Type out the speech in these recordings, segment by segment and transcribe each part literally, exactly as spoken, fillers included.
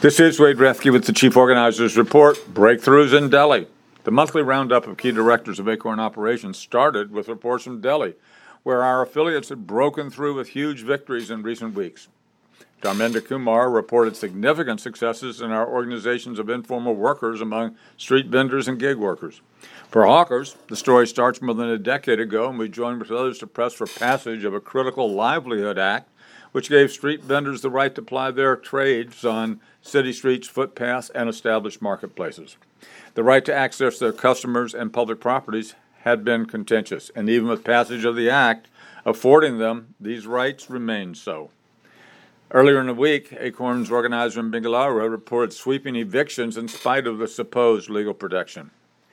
This is Wade Rethke with the Chief Organizers Report, Breakthroughs in Delhi. The monthly roundup of key directors of Acorn operations started with reports from Delhi, where our affiliates had broken through with huge victories in recent weeks. Dharmender Kumar reported significant successes in our organizations of informal workers among street vendors and gig workers. For hawkers, the story starts more than a decade ago, and we joined with others to press for passage of a critical Livelihood Act, which gave street vendors the right to ply their trades on city streets, footpaths, and established marketplaces. The right to access their customers and public properties had been contentious, and even with passage of the act affording them these rights remained so. Earlier in the week, Acorn's organizer in Bengaluru reported sweeping evictions in spite of the supposed legal protection.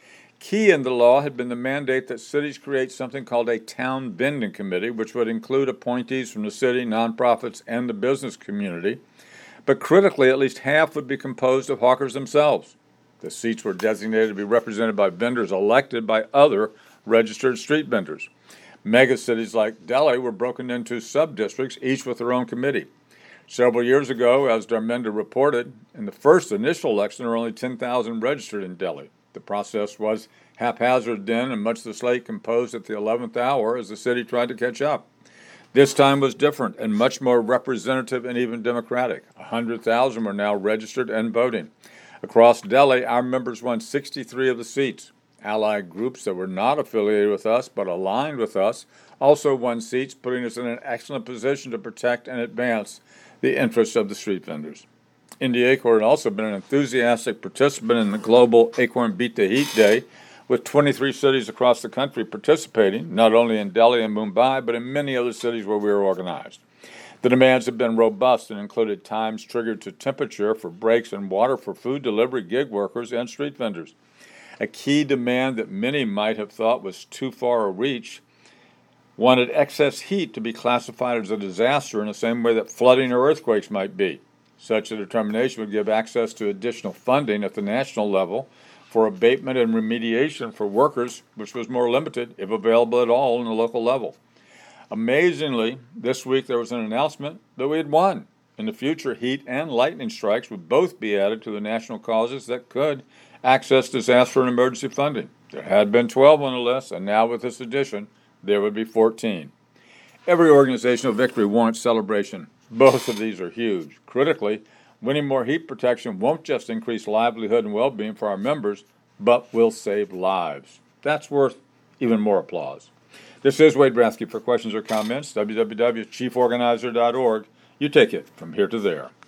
Key in the law had been the mandate that cities create something called a town vending committee, which would include appointees from the city, nonprofits, and the business community. But critically, at least half would be composed of hawkers themselves. The seats were designated to be represented by vendors elected by other registered street vendors. Mega cities like Delhi were broken into sub-districts, each with their own committee. Several years ago, as Dharmender reported, in the first initial election, there were only ten thousand registered in Delhi. The process was haphazard then, and much the slate composed at the eleventh hour as the city tried to catch up. This time was different and much more representative and even democratic. one hundred thousand were now registered and voting. Across Delhi, our members won sixty-three of the seats. Allied groups that were not affiliated with us but aligned with us also won seats, putting us in an excellent position to protect and advance the interests of the street vendors. India Acorn had also been an enthusiastic participant in the global Acorn Beat the Heat Day, with twenty-three cities across the country participating, not only in Delhi and Mumbai, but in many other cities where we were organized. The demands have been robust and included times triggered to temperature for breaks and water for food delivery, gig workers, and street vendors. A key demand that many might have thought was too far a reach wanted excess heat to be classified as a disaster in the same way that flooding or earthquakes might be. Such a determination would give access to additional funding at the national level for abatement and remediation for workers, which was more limited, if available at all, on the local level. Amazingly, this week there was an announcement that we had won. In the future, heat and lightning strikes would both be added to the national causes that could access disaster and emergency funding. There had been twelve on the list, and now with this addition, there would be fourteen. Every organizational victory warrants celebration. Both of these are huge. Critically, winning more heat protection won't just increase livelihood and well-being for our members, but will save lives. That's worth even more applause. This is Wade Rethke. For questions or comments, w w w dot chief organizer dot org. You take it from here to there.